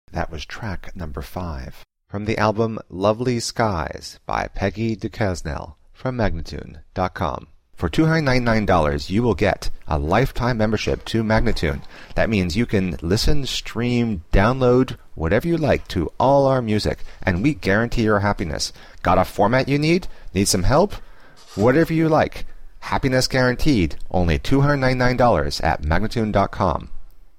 That was track number 5 from the album Lovely Skies by Peggy Duquesnel from Magnatune.com. For $299, you will get a lifetime membership to Magnatune. That means you can listen, stream, download, whatever you like to all our music, and we guarantee your happiness. Got a format you need? Need some help? Whatever you like. Happiness guaranteed. Only $299 at Magnatune.com.